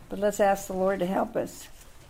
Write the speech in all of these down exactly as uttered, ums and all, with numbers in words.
But let's ask the Lord to help us.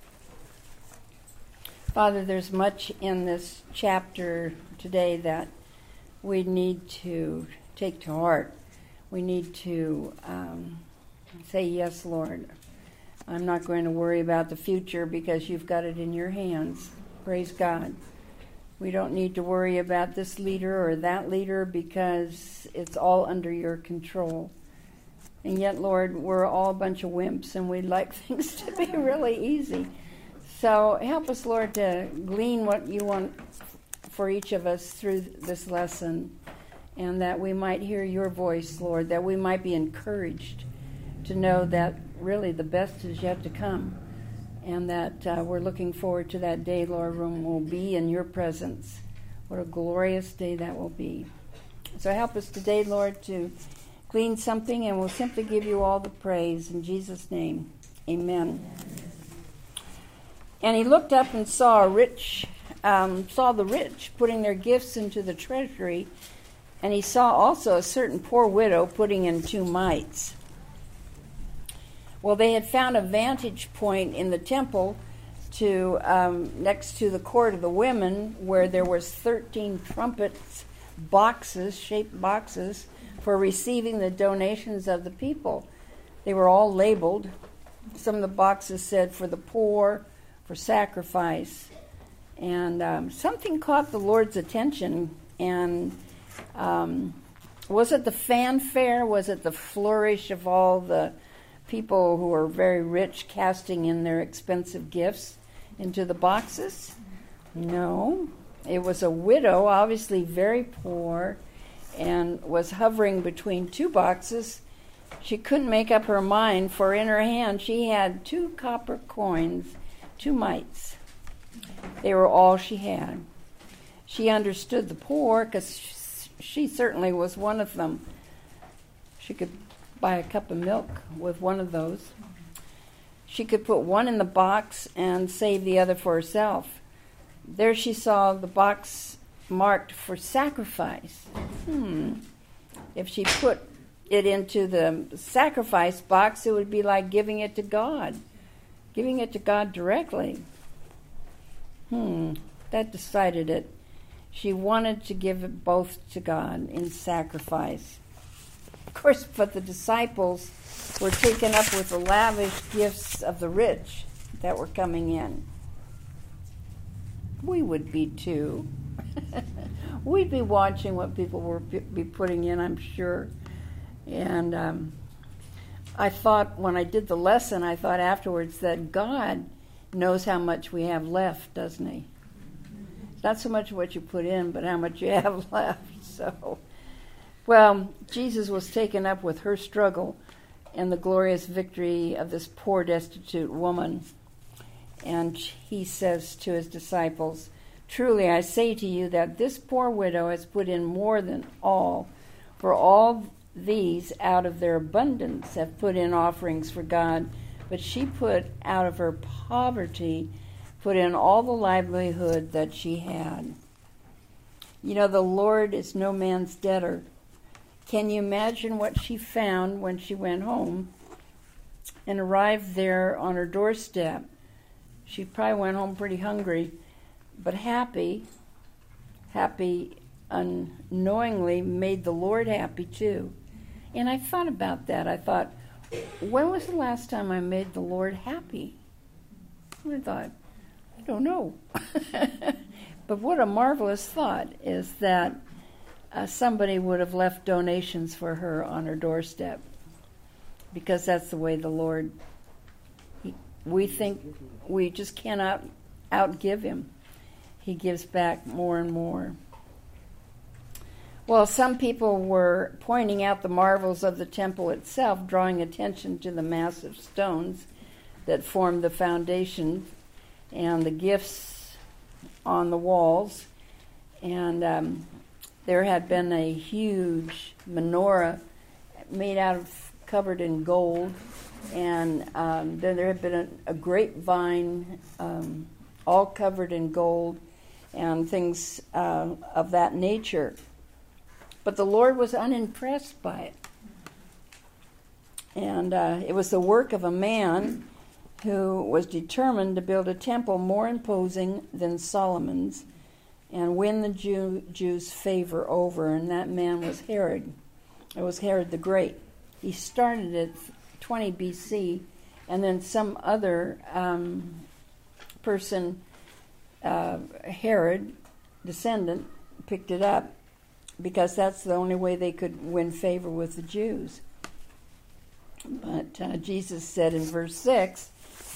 Father, there's much in this chapter today that we need to take to heart. We need to um, say, yes, Lord. I'm not going to worry about the future because you've got it in your hands. Praise God. We don't need to worry about this leader or that leader because it's all under your control. And yet, Lord, we're all a bunch of wimps and we'd like things to be really easy. So help us, Lord, to glean what you want for each of us through this lesson, and that we might hear your voice, Lord, that we might be encouraged to know that really the best is yet to come, and that uh, we're looking forward to that day, Lord, when we'll be in your presence. What a glorious day that will be. So help us today, Lord, to glean something, and we'll simply give you all the praise. In Jesus' name, amen. And he looked up and saw a rich, um, saw the rich putting their gifts into the treasury, and he saw also a certain poor widow putting in two mites. Well, they had found a vantage point in the temple to um, next to the court of the women, where there was thirteen trumpets, boxes, shaped boxes, for receiving the donations of the people. They were all labeled. Some of the boxes said for the poor, for sacrifice. And um, something caught the Lord's attention. And um, was it the fanfare? Was it the flourish of all the people who are very rich casting in their expensive gifts into the boxes? No. It was a widow, obviously very poor, and was hovering between two boxes. She couldn't make up her mind, for in her hand she had two copper coins, two mites. They were all she had. She understood the poor because she certainly was one of them. She could buy a cup of milk with one of those. She could put one in the box and save the other for herself. There she saw the box marked for sacrifice. Hmm. If she put it into the sacrifice box, it would be like giving it to God. Giving it to God directly. Hmm. That decided it. She wanted to give it both to God in sacrifice. Of course, but the disciples were taken up with the lavish gifts of the rich that were coming in. We would be too. We'd be watching what people were be putting in, I'm sure. And um, I thought when I did the lesson, I thought afterwards that God knows how much we have left, doesn't he? Not so much what you put in, but how much you have left. So, well, Jesus was taken up with her struggle and the glorious victory of this poor, destitute woman. And he says to his disciples, "Truly I say to you that this poor widow has put in more than all, for all these out of their abundance have put in offerings for God, but she put out of her poverty, put in all the livelihood that she had." You know, the Lord is no man's debtor. Can you imagine what she found when she went home and arrived there on her doorstep? She probably went home pretty hungry, but happy, happy unknowingly made the Lord happy too. And I thought about that. I thought, when was the last time I made the Lord happy? And I thought, I don't know. But what a marvelous thought is that uh, somebody would have left donations for her on her doorstep, because that's the way the Lord, he, we think we just cannot outgive him. He gives back more and more. Well, some people were pointing out the marvels of the temple itself, drawing attention to the massive stones that formed the foundation and the gifts on the walls. And um, there had been a huge menorah made out of, covered in gold. And um, then there had been a, a grapevine um, all covered in gold and things uh, of that nature. But the Lord was unimpressed by it. And uh, it was the work of a man, who was determined to build a temple more imposing than Solomon's and win the Jew, Jews' favor over, and that man was Herod. It was Herod the Great. He started at twenty B C, and then some other um, person, uh, Herod, descendant, picked it up because that's the only way they could win favor with the Jews. But uh, Jesus said in verse six,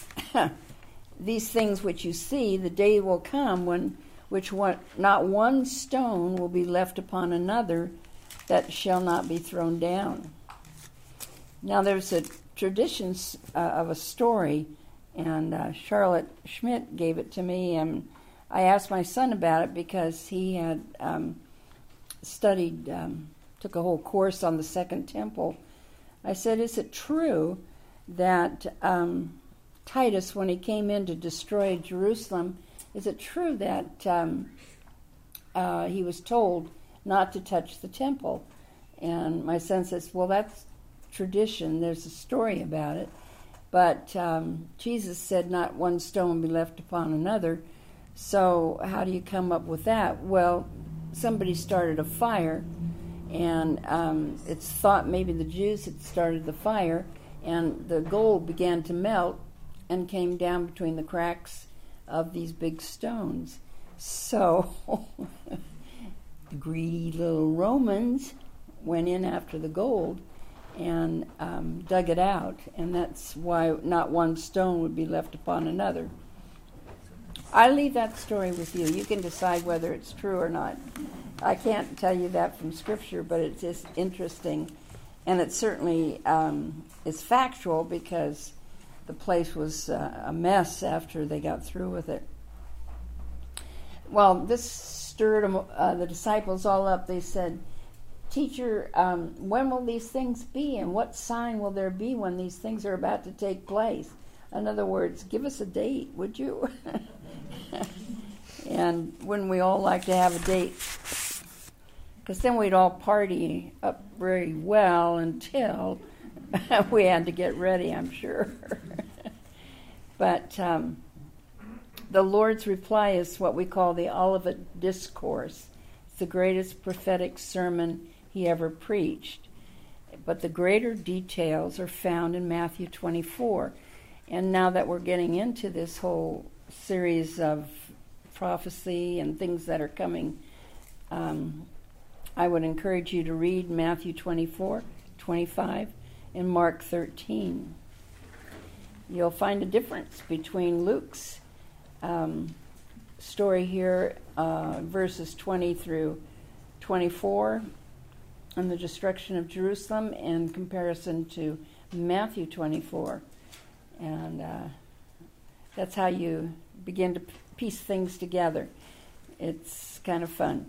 these things which you see, the day will come when which one, not one stone will be left upon another that shall not be thrown down. Now there's a tradition uh, of a story, and uh, Charlotte Schmidt gave it to me, and I asked my son about it because he had um, studied, um, took a whole course on the Second Temple. I said, is it true that um, Titus, when he came in to destroy Jerusalem, is it true that um, uh, he was told not to touch the temple? And my son says, well, that's tradition. There's a story about it. But um, Jesus said not one stone be left upon another. So how do you come up with that? Well, somebody started a fire, and um, it's thought maybe the Jews had started the fire, and the gold began to melt and came down between the cracks of these big stones. So the greedy little Romans went in after the gold and um, dug it out, and that's why not one stone would be left upon another. I leave that story with you. You can decide whether it's true or not. I can't tell you that from Scripture, but it's just interesting, and it certainly um, is factual because the place was uh, a mess after they got through with it. Well, this stirred them, uh, the disciples all up. They said, Teacher, um, when will these things be, and what sign will there be when these things are about to take place? In other words, give us a date, would you? And wouldn't we all like to have a date? Because then we'd all party up very well until we had to get ready, I'm sure. But um, the Lord's reply is what we call the Olivet Discourse. It's the greatest prophetic sermon he ever preached. But the greater details are found in Matthew twenty-four. And now that we're getting into this whole series of prophecy and things that are coming, um, I would encourage you to read Matthew twenty-four, twenty-five, and Mark thirteen. You'll find a difference between Luke's um, story here, uh, verses twenty through twenty-four, and the destruction of Jerusalem, in comparison to Matthew twenty-four. And uh, that's how you begin to piece things together. It's kind of fun.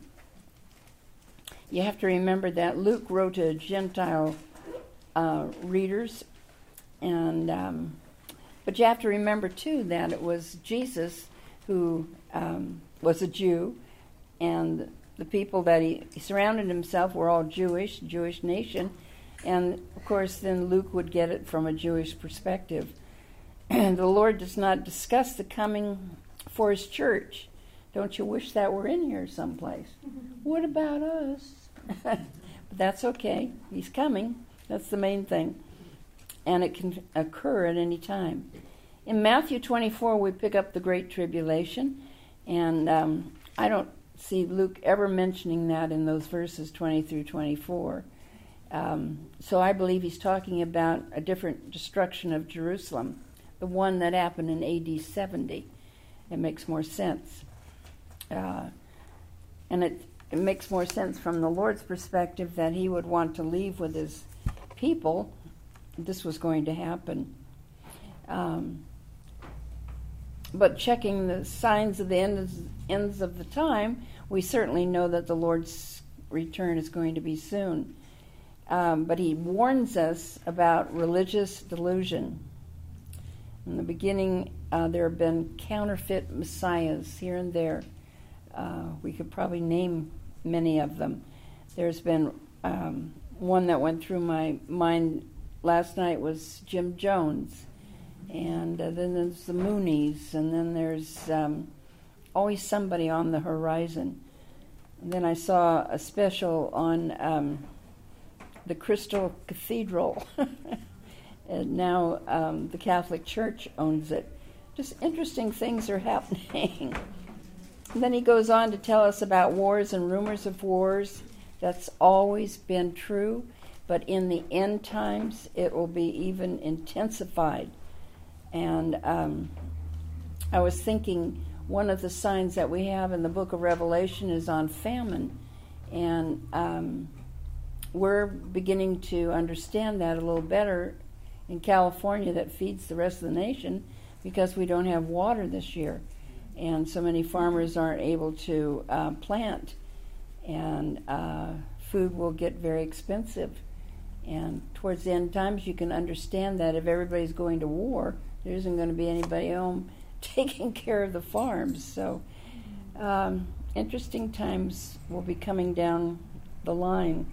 You have to remember that Luke wrote to Gentile uh, readers, and um, but you have to remember too that it was Jesus who um, was a Jew, and the people that he, he surrounded himself were all Jewish, Jewish nation, and of course then Luke would get it from a Jewish perspective. And the Lord does not discuss the coming for his church. Don't you wish that were in here someplace? What about us? But that's okay. He's coming. That's the main thing. And it can occur at any time. In Matthew twenty-four, we pick up the Great Tribulation. And um, I don't see Luke ever mentioning that in those verses twenty through twenty-four. Um, so I believe he's talking about a different destruction of Jerusalem, the one that happened in A D seventy. It makes more sense. Uh, and it, it makes more sense from the Lord's perspective that he would want to leave with his people. This was going to happen. Um, but checking the signs of the ends, ends of the time, we certainly know that the Lord's return is going to be soon. Um, but he warns us about religious delusion. In the beginning, uh, there have been counterfeit messiahs here and there. Uh, we could probably name many of them. There's been um, one that went through my mind last night was Jim Jones. And uh, then there's the Moonies, and then there's um, always somebody on the horizon. And then I saw a special on um, the Crystal Cathedral. And now um, the Catholic Church owns it. Just interesting things are happening. And then he goes on to tell us about wars and rumors of wars. That's always been true, but in the end times it will be even intensified. And um, I was thinking one of the signs that we have in the book of Revelation is on famine. And um, we're beginning to understand that a little better in California, that feeds the rest of the nation, because we don't have water this year. And so many farmers aren't able to uh, plant. And uh, food will get very expensive. And towards the end times, you can understand that if everybody's going to war, there isn't going to be anybody home taking care of the farms. So um, interesting times will be coming down the line.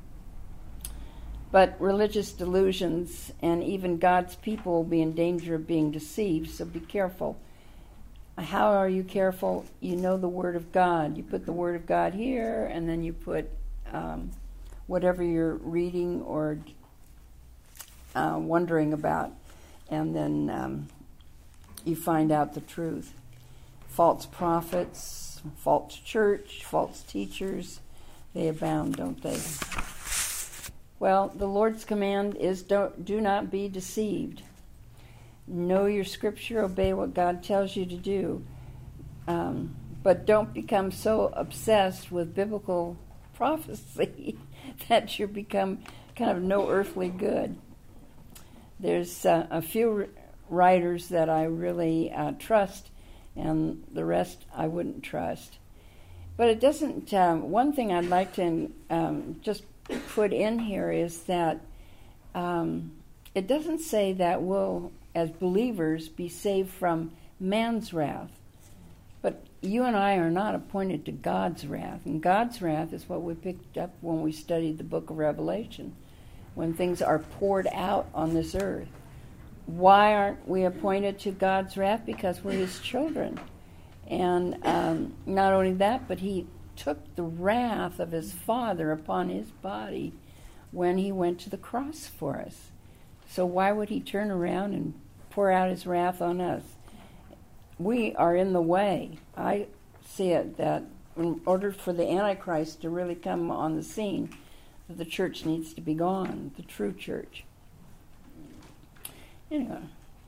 But religious delusions and even God's people will be in danger of being deceived, so be careful. How are you careful? You know the Word of God. You put the Word of God here, and then you put um, whatever you're reading or uh, wondering about, and then um, you find out the truth. False prophets, false church, false teachers, they abound, don't they? Well, the Lord's command is don't, do not be deceived. Know your scripture, obey what God tells you to do. Um, but don't become so obsessed with biblical prophecy that you become kind of no earthly good. There's uh, a few writers that I really uh, trust, and the rest I wouldn't trust. But it doesn't, um, one thing I'd like to um, just put in here is that um, it doesn't say that we'll, as believers, be saved from man's wrath. But you and I are not appointed to God's wrath. And God's wrath is what we picked up when we studied the book of Revelation, when things are poured out on this earth. Why aren't we appointed to God's wrath? Because we're his children. And um, not only that, but he took the wrath of his Father upon his body when he went to the cross for us. So why would he turn around and pour out his wrath on us? We are in the way. I see it that in order for the Antichrist to really come on the scene, that the church needs to be gone, the true church. Anyway,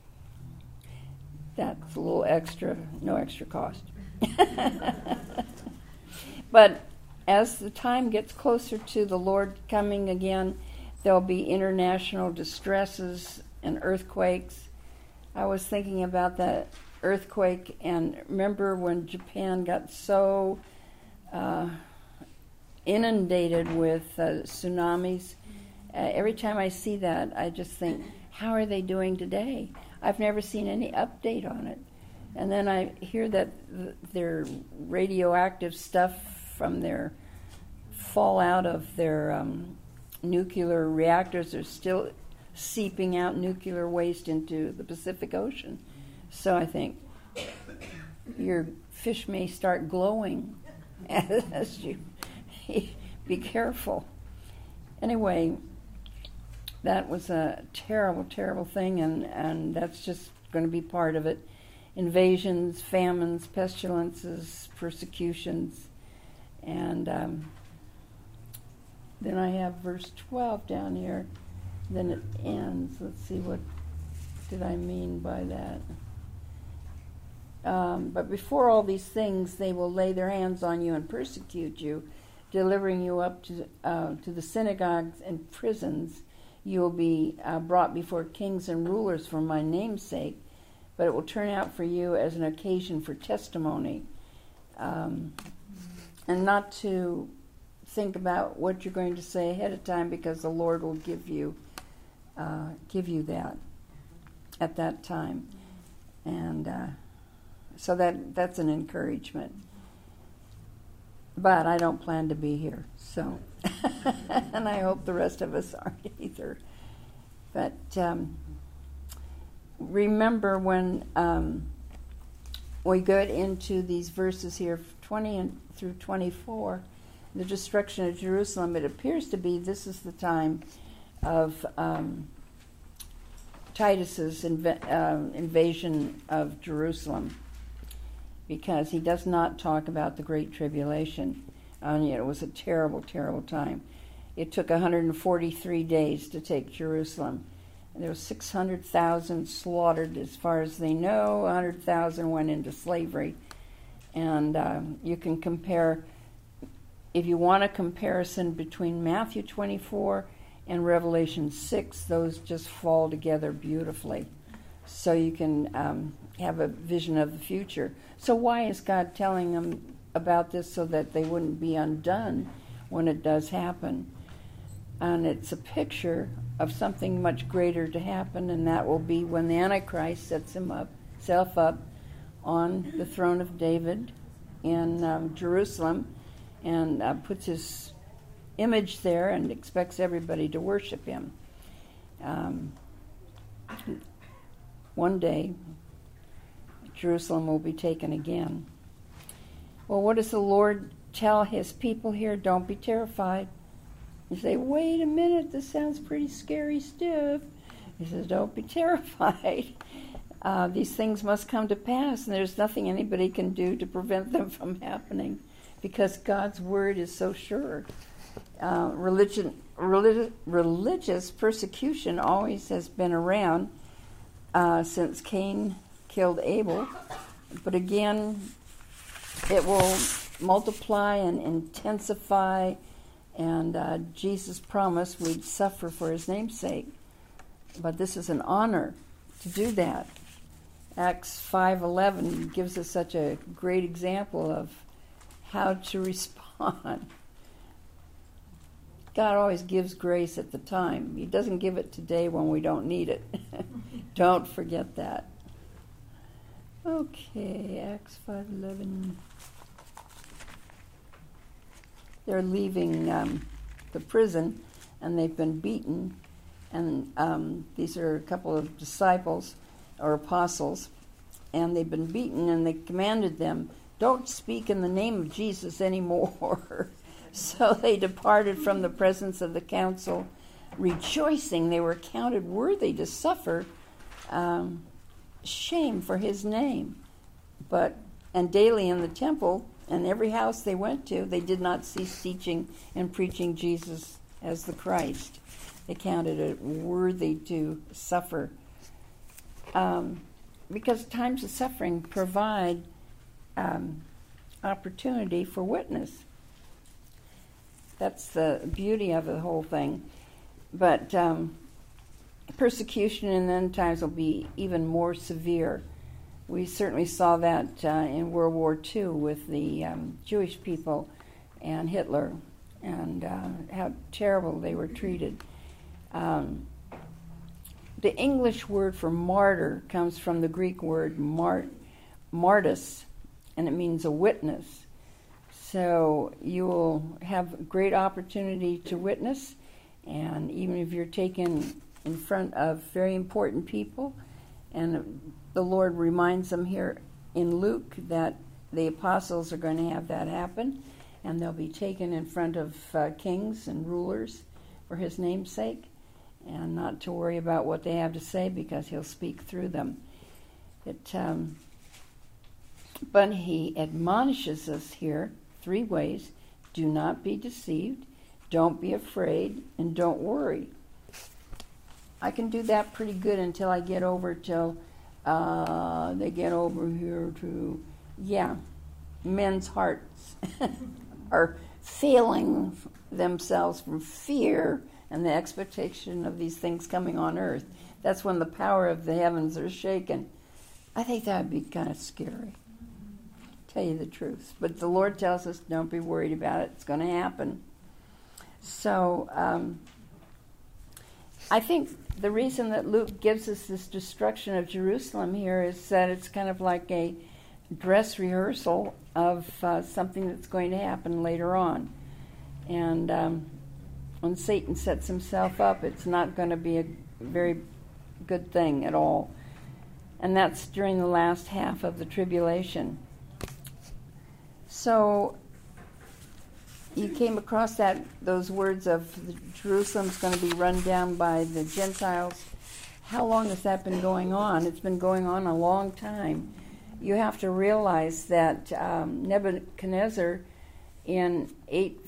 that's a little extra, no extra cost. But as the time gets closer to the Lord coming again, there'll be international distresses and earthquakes. I was thinking about that earthquake, and remember when Japan got so uh, inundated with uh, tsunamis? Uh, every time I see that, I just think, how are they doing today? I've never seen any update on it. And then I hear that th- their radioactive stuff from their fallout of their um, nuclear reactors are still seeping out nuclear waste into the Pacific Ocean. So I think your fish may start glowing as you be careful. Anyway, that was a terrible, terrible thing, and, and that's just going to be part of it. Invasions, famines, pestilences, persecutions. And um, then I have verse twelve down here. Then it ends. Let's see, what did I mean by that? Um, but before all these things, they will lay their hands on you and persecute you, delivering you up to uh, to the synagogues and prisons. You will be uh, brought before kings and rulers for my name's sake, but it will turn out for you as an occasion for testimony. Um, and not to think about what you're going to say ahead of time, because the Lord will give you uh, give you that at that time. And uh, so that that's an encouragement. But I don't plan to be here, so and I hope the rest of us aren't either. But um, remember when um, we get into these verses here, twenty and through twenty-four, the destruction of Jerusalem, it appears to be this is the time of um, Titus's inv- uh, invasion of Jerusalem, because he does not talk about the Great Tribulation. And yet it was a terrible, terrible time. It took one hundred forty-three days to take Jerusalem. There were six hundred thousand slaughtered as far as they know. one hundred thousand went into slavery. And um, you can compare, if you want a comparison between Matthew twenty-four and Revelation six, those just fall together beautifully. So you can um, have a vision of the future. So why is God telling them about this? So that they wouldn't be undone when it does happen. And it's a picture of something much greater to happen, and that will be when the Antichrist sets him up, self up on the throne of David in um, Jerusalem, and uh, puts his image there and expects everybody to worship him. Um, one day, Jerusalem will be taken again. Well, what does the Lord tell his people here? Don't be terrified. You say, wait a minute, this sounds pretty scary stuff. He says, don't be terrified. Uh, these things must come to pass, and there's nothing anybody can do to prevent them from happening, because God's word is so sure. Uh, religion, relig- religious persecution always has been around uh, since Cain killed Abel, but again, it will multiply and intensify. And uh, Jesus promised we'd suffer for his name's sake. But this is an honor to do that. Acts five eleven gives us such a great example of how to respond. God always gives grace at the time. He doesn't give it today when we don't need it. Don't forget that. Okay, Acts five eleven. They're leaving um, the prison, and they've been beaten. And um, these are a couple of disciples or apostles, and they've been beaten, and they commanded them, don't speak in the name of Jesus anymore. So they departed from the presence of the council, rejoicing. They were counted worthy to suffer um, shame for his name. But and daily in the temple, and every house they went to, they did not cease teaching and preaching Jesus as the Christ. They counted it worthy to suffer. Um, because times of suffering provide um, opportunity for witness. That's the beauty of the whole thing. But um, persecution in the end times will be even more severe. We certainly saw that uh, in World War Two with the um, Jewish people and Hitler, and uh, how terrible they were treated. Um, the English word for martyr comes from the Greek word mart, martys, and it means a witness. So you will have great opportunity to witness, and even if you're taken in front of very important people, and the Lord reminds them here in Luke that the apostles are going to have that happen, and they'll be taken in front of uh, kings and rulers for his name's sake, and not to worry about what they have to say, because he'll speak through them. It, um, but he admonishes us here three ways: do not be deceived, don't be afraid, and don't worry. I can do that pretty good until I get over till uh, they get over here to, yeah, men's hearts are failing themselves from fear and the expectation of these things coming on earth. That's when the power of the heavens are shaken. I think that would be kind of scary, tell you the truth. But the Lord tells us, don't be worried about it. It's going to happen. So um, I think the reason that Luke gives us this destruction of Jerusalem here is that it's kind of like a dress rehearsal of uh, something that's going to happen later on. And um, when Satan sets himself up, it's not going to be a very good thing at all. And that's during the last half of the tribulation. So you came across that those words of Jerusalem's going to be run down by the Gentiles. How long has that been going on? It's been going on a long time. You have to realize that um, Nebuchadnezzar in eight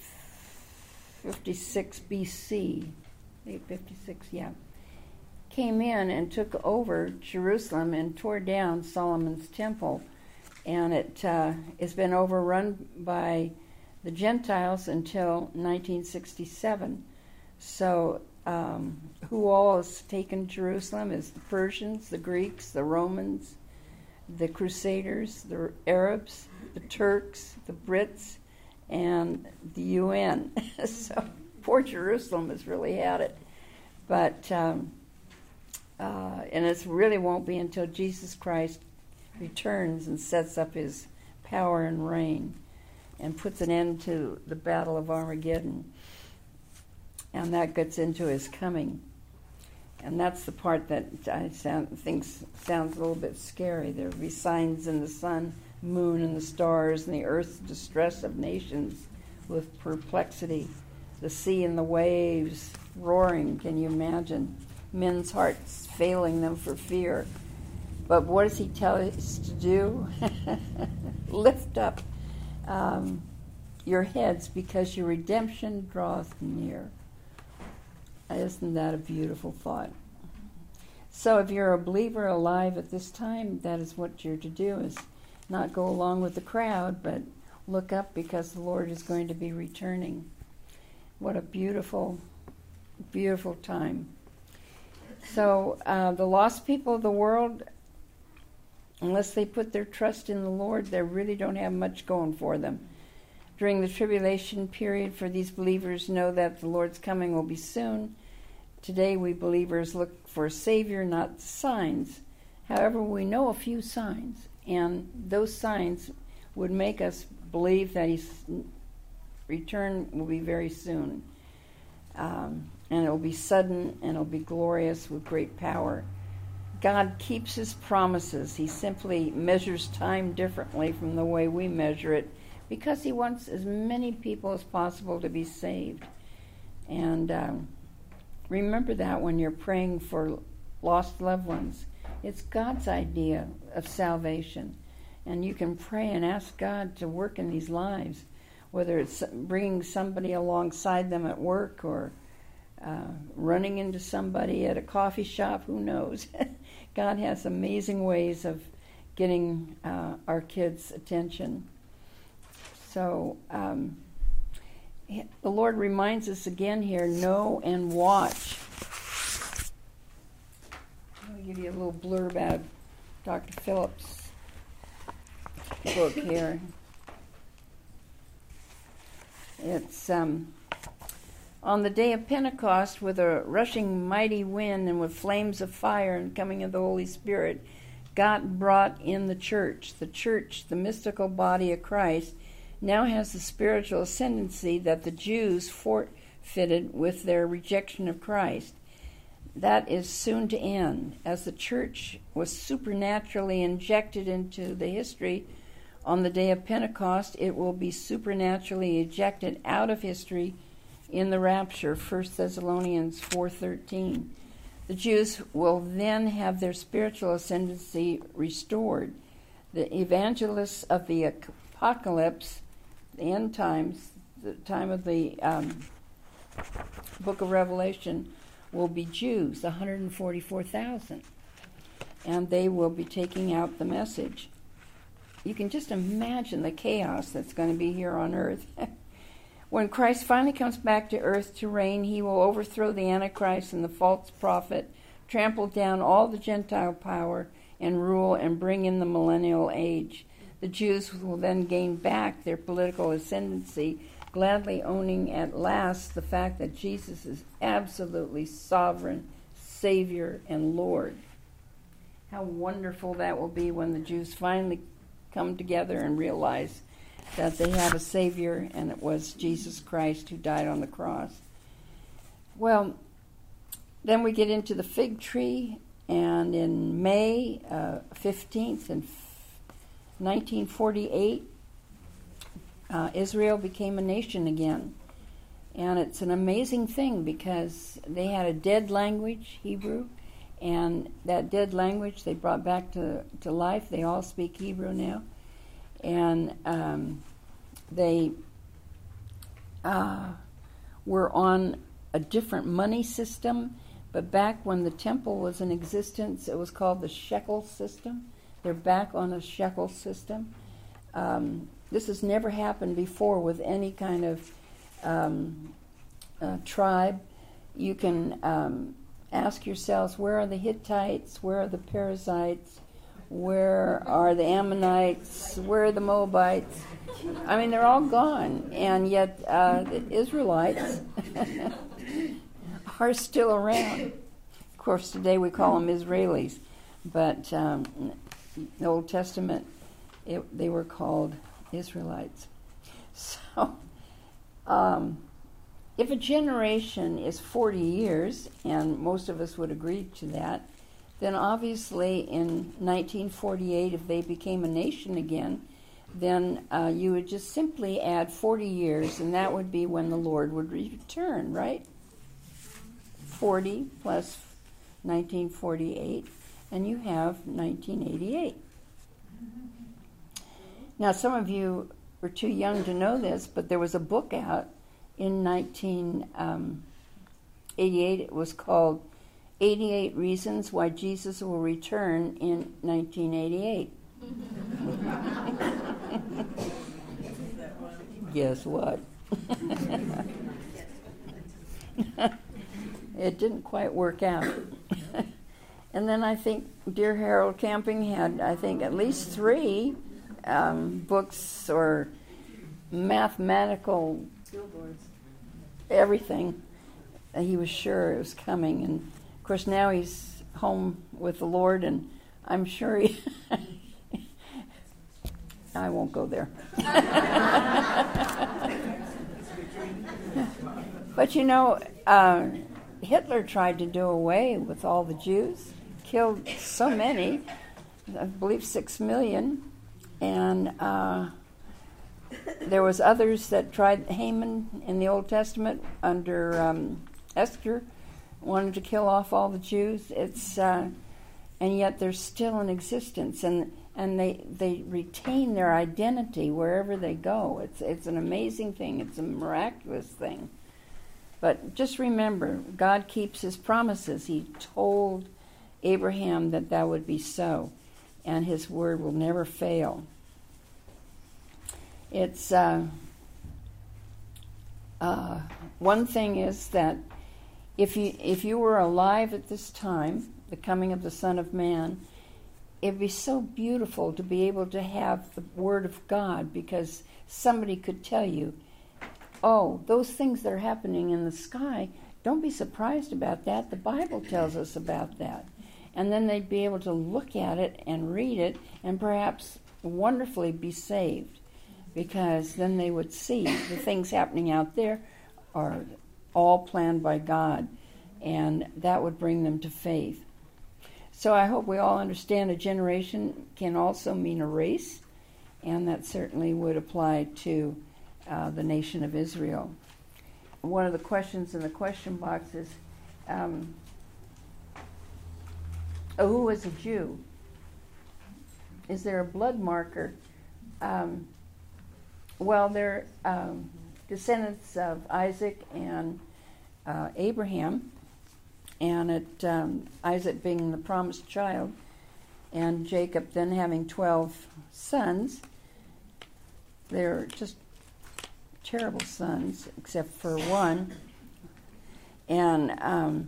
fifty-six B C, eight fifty-six, yeah, came in and took over Jerusalem and tore down Solomon's temple. And it uh, has been overrun by the Gentiles until nineteen sixty-seven. So um, who all has taken Jerusalem is the Persians, the Greeks, the Romans, the Crusaders, the Arabs, the Turks, the Brits, and the U N. So poor Jerusalem has really had it. But, um, uh, and it really won't be until Jesus Christ returns and sets up his power and reign and puts an end to the battle of Armageddon. And that gets into his coming. And that's the part that I sound, think sounds a little bit scary. There will be signs in the sun, moon, and the stars, and the earth's distress of nations with perplexity. The sea and the waves roaring, can you imagine? Men's hearts failing them for fear. But what does he tell us to do? Lift up um, your heads, because your redemption draweth near. Isn't that a beautiful thought? So if you're a believer alive at this time, that is what you're to do, is not go along with the crowd, but look up, because the Lord is going to be returning. What a beautiful, beautiful time. So uh, the lost people of the world, unless they put their trust in the Lord, they really don't have much going for them. During the tribulation period, for these believers, know that the Lord's coming will be soon. Today, we believers look for a Savior, not signs. However, we know a few signs, and those signs would make us believe that his return will be very soon. Um, and it will be sudden, and it will be glorious with great power. God keeps his promises. He simply measures time differently from the way we measure it, because he wants as many people as possible to be saved. And um, remember that when you're praying for lost loved ones. It's God's idea of salvation. And you can pray and ask God to work in these lives, whether it's bringing somebody alongside them at work or uh, running into somebody at a coffee shop, who knows. God has amazing ways of getting uh, our kids' attention. So um, the Lord reminds us again here, know and watch. I'll give you a little blurb out of Doctor Phillips' book here. It's um, on the day of Pentecost, with a rushing mighty wind and with flames of fire and coming of the Holy Spirit, God brought in the church. The church, the mystical body of Christ, now has the spiritual ascendancy that the Jews forfeited with their rejection of Christ. That is soon to end. As the church was supernaturally injected into the history on the day of Pentecost, it will be supernaturally ejected out of history in the rapture, First Thessalonians four thirteen. The Jews will then have their spiritual ascendancy restored. The evangelists of the apocalypse, the end times, the time of the um, book of Revelation, will be Jews, one hundred forty-four thousand. And they will be taking out the message. You can just imagine the chaos that's going to be here on earth. When Christ finally comes back to earth to reign, he will overthrow the Antichrist and the false prophet, trample down all the Gentile power, and rule and bring in the millennial age. The Jews will then gain back their political ascendancy, gladly owning at last the fact that Jesus is absolutely sovereign, Savior, and Lord. How wonderful that will be when the Jews finally come together and realize that they have a Savior, and it was Jesus Christ who died on the cross. Well, then we get into the fig tree And in May uh, fifteenth, in nineteen forty-eight, uh, Israel became a nation again. And it's an amazing thing because they had a dead language, Hebrew, and that dead language they brought back to, to life. They all speak Hebrew now. And um, they uh, were on a different money system, but back when the temple was in existence, it was called the shekel system. They're back on a shekel system. Um, this has never happened before with any kind of um, uh, tribe. You can um, ask yourselves, where are the Hittites? Where are the Perizzites? Where are the Ammonites? Where are the Moabites? I mean, they're all gone, and yet uh, the Israelites are still around. Of course, today we call them Israelis, but um, in the Old Testament, it, they were called Israelites. So, um, if a generation is forty years, and most of us would agree to that, then obviously in nineteen forty-eight, if they became a nation again, then uh, you would just simply add forty years, and that would be when the Lord would return, right? forty plus nineteen forty-eight, and you have nineteen eighty-eight. Now, some of you were too young to know this, but there was a book out in nineteen eighty-eight. It was called eighty-eight Reasons Why Jesus Will Return in nineteen eighty-eight. Guess what? It didn't quite work out. And then I think Dear Harold Camping had, I think, at least three um, books or mathematical billboards, everything. Uh, he was sure it was coming. And, of course, now he's home with the Lord, and I'm sure he... I won't go there. But, you know, uh, Hitler tried to do away with all the Jews, killed so many, I believe six million, and uh, there was others that tried. Haman in the Old Testament under um, Esther wanted to kill off all the Jews. It's uh, and yet they're still in existence, and and they they retain their identity wherever they go. It's it's an amazing thing. It's a miraculous thing. But just remember, God keeps his promises. He told Abraham that that would be so, and his word will never fail. It's uh, uh, one thing is that if you if you were alive at this time, the coming of the Son of Man, it'd be so beautiful to be able to have the Word of God, because somebody could tell you, oh, those things that are happening in the sky, don't be surprised about that. The Bible tells us about that. And then they'd be able to look at it and read it and perhaps wonderfully be saved, because then they would see the things happening out there are all planned by God, and that would bring them to faith. So I hope we all understand a generation can also mean a race, and that certainly would apply to uh, the nation of Israel. One of the questions in the question box is, um, who is a Jew? Is there a blood marker? Um, well, they're um, descendants of Isaac and uh, Abraham, and it, um, Isaac being the promised child, and Jacob then having twelve sons. They're just terrible sons, except for one. And um,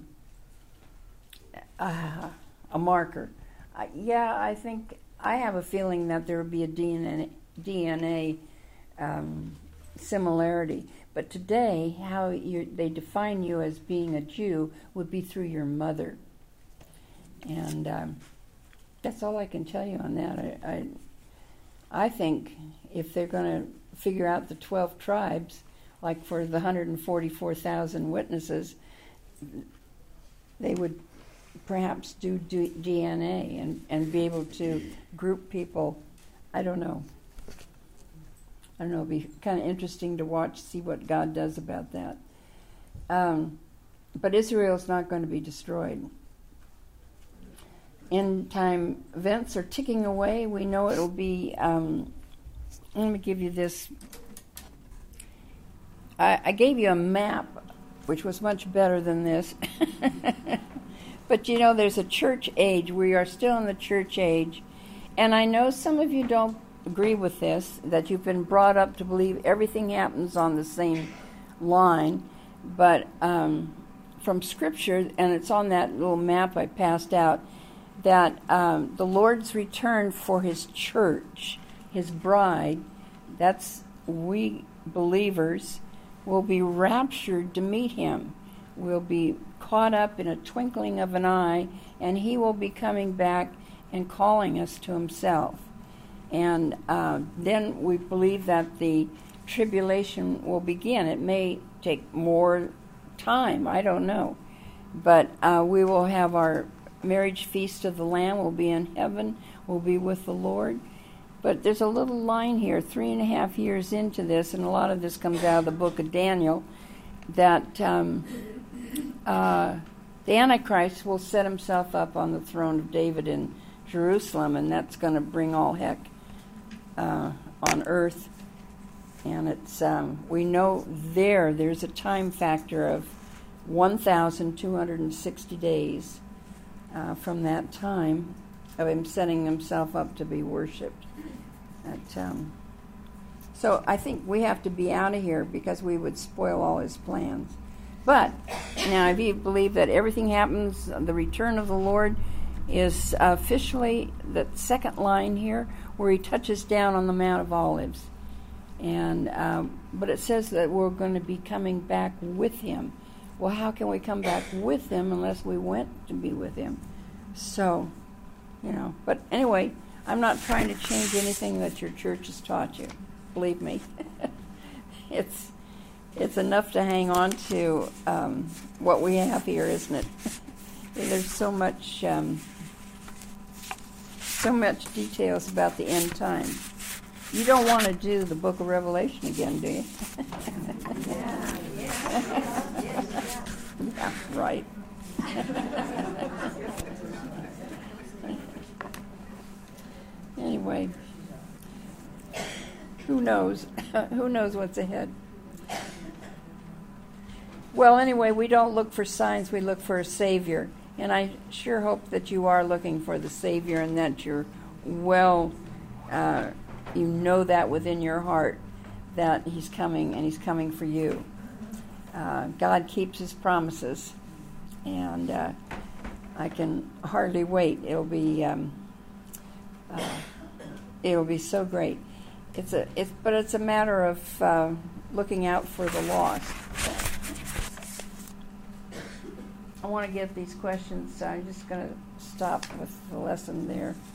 uh, a marker. Uh, yeah, I think, I have a feeling that there would be a D N A, D N A um, similarity. But today, how you, they define you as being a Jew would be through your mother. And um, that's all I can tell you on that. I, I, I think if they're going to figure out the twelve tribes, like for the one hundred forty-four thousand witnesses, they would perhaps do D N A and, and be able to group people. I don't know. I don't know. It'd be kind of interesting to watch, see what God does about that. Um, but Israel's not going to be destroyed. End time events are ticking away. We know it'll be. Um, let me give you this. I, I gave you a map, which was much better than this. But you know, there's a church age. We are still in the church age. And I know some of you don't agree with this, that you've been brought up to believe everything happens on the same line. But um, from Scripture, and it's on that little map I passed out, that um, the Lord's return for his church, his bride, that's we believers, will be raptured to meet him. We'll be caught up in a twinkling of an eye, and he will be coming back and calling us to himself. And uh, then we believe that the tribulation will begin. It may take more time, I don't know. But uh, we will have our marriage feast of the Lamb. We'll be in heaven. We'll be with the Lord. But there's a little line here, three and a half years into this, and a lot of this comes out of the book of Daniel, that um, uh, the Antichrist will set himself up on the throne of David in Jerusalem, and that's going to bring all heck uh, on earth. And it's um, we know there, there's a time factor of one thousand two hundred sixty days uh, from that time of him setting himself up to be worshipped. At, um, so I think we have to be out of here because we would spoil all his plans. But now, if you believe that everything happens, the return of the Lord is officially the second line here, where he touches down on the Mount of Olives. And um, but it says that we're going to be coming back with him. Well, how can we come back with him unless we went to be with him? So, you know. But anyway, I'm not trying to change anything that your church has taught you. Believe me, it's it's enough to hang on to um, what we have here, isn't it? There's so much, um, so much details about the end time. You don't want to do the Book of Revelation again, do you? yeah, yeah. Yeah, right. Anyway, who knows? Who knows what's ahead? Well, anyway, we don't look for signs, we look for a Savior. And I sure hope that you are looking for the Savior and that you're well, uh, you know that within your heart that he's coming and he's coming for you. Uh, God keeps his promises, and uh, I can hardly wait. It'll be um, uh, it'll be so great. It's a it's but it's a matter of uh, looking out for the lost. I want to get these questions, so I'm just going to stop with the lesson there.